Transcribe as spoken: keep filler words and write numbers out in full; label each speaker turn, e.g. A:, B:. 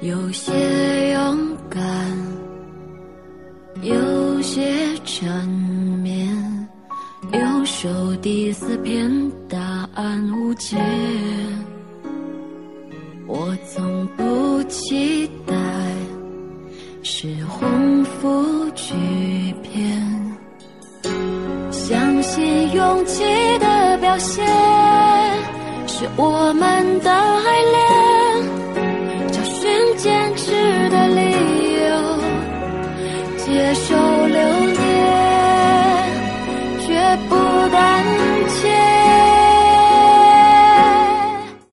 A: 有些勇敢，有些缠绵，有手第四篇，答案无解。我从不期待是鸿福巨变，相信勇气的表现是我们的爱恋，找寻坚持的理由，接受